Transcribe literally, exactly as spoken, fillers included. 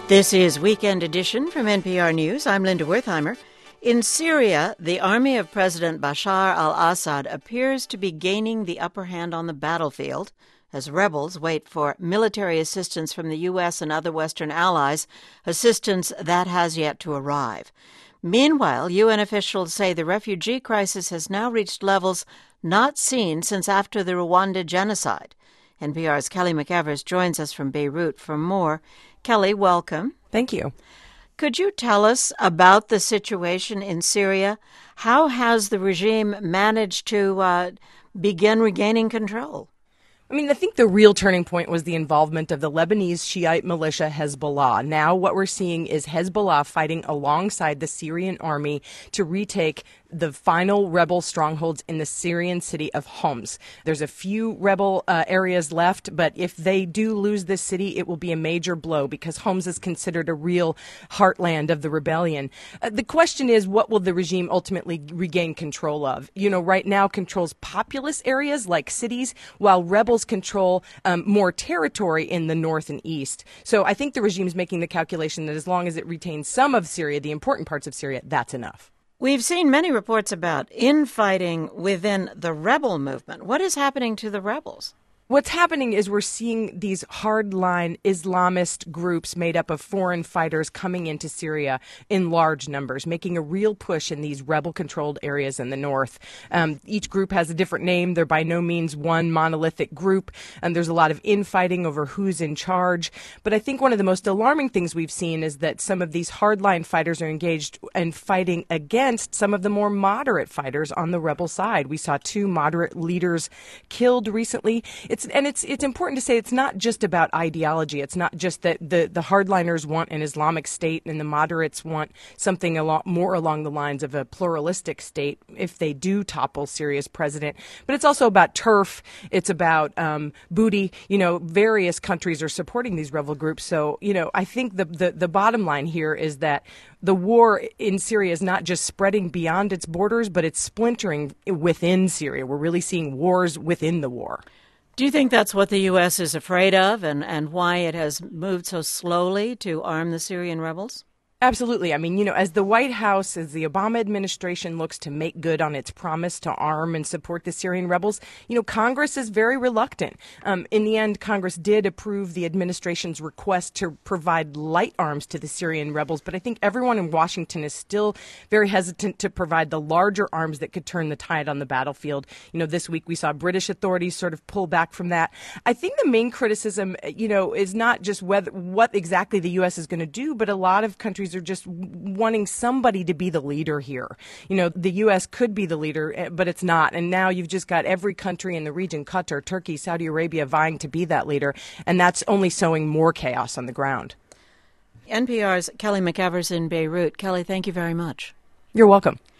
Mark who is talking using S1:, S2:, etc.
S1: This is Weekend Edition from N P R News. I'm Linda Wertheimer. In Syria, the army of President Bashar al-Assad appears to be gaining the upper hand on the battlefield as rebels wait for military assistance from the U S and other Western allies, assistance that has yet to arrive. Meanwhile, U N officials say the refugee crisis has now reached levels not seen since after the Rwanda genocide. N P R's Kelly McEvers joins us from Beirut for more. Kelly, welcome.
S2: Thank you.
S1: Could you tell us about the situation in Syria? How has the regime managed to uh, begin regaining control?
S2: I mean, I think the real turning point was the involvement of the Lebanese Shiite militia Hezbollah. Now what we're seeing is Hezbollah fighting alongside the Syrian army to retake the final rebel strongholds in the Syrian city of Homs. There's a few rebel uh, areas left, but if they do lose this city, it will be a major blow because Homs is considered a real heartland of the rebellion. Uh, the question is, what will the regime ultimately regain control of? You know, right now controls populous areas like cities, while rebels control um, more territory in the north and east. So I think the regime is making the calculation that as long as it retains some of Syria, the important parts of Syria, that's enough.
S1: We've seen many reports about infighting within the rebel movement. What is happening to the rebels?
S2: What's happening is we're seeing these hardline Islamist groups made up of foreign fighters coming into Syria in large numbers, making a real push in these rebel-controlled areas in the north. Um, each group has a different name. They're by no means one monolithic group, and there's a lot of infighting over who's in charge. But I think one of the most alarming things we've seen is that some of these hardline fighters are engaged in fighting against some of the more moderate fighters on the rebel side. We saw two moderate leaders killed recently. It's, and it's it's important to say it's not just about ideology. It's not just that the, the hardliners want an Islamic state and the moderates want something a lot more along the lines of a pluralistic state if they do topple Syria's president. But it's also about turf. It's about um, booty. You know, various countries are supporting these rebel groups. So, you know, I think the, the, the bottom line here is that the war in Syria is not just spreading beyond its borders, but it's splintering within Syria. We're really seeing wars within the war.
S1: Do you think that's what the U S is afraid of and, and why it has moved so slowly to arm the Syrian rebels?
S2: Absolutely. I mean, you know, as the White House, as the Obama administration looks to make good on its promise to arm and support the Syrian rebels, you know, Congress is very reluctant. Um, in the end, Congress did approve the administration's request to provide light arms to the Syrian rebels, but I think everyone in Washington is still very hesitant to provide the larger arms that could turn the tide on the battlefield. You know, this week we saw British authorities sort of pull back from that. I think the main criticism, you know, is not just whether what exactly the U S is going to do, but a lot of countries are just wanting somebody to be the leader here. You know, the U S could be the leader, but it's not. And now you've just got every country in the region, Qatar, Turkey, Saudi Arabia, vying to be that leader. And that's only sowing more chaos on the ground.
S1: N P R's Kelly McEvers in Beirut. Kelly, thank you very much.
S2: You're welcome.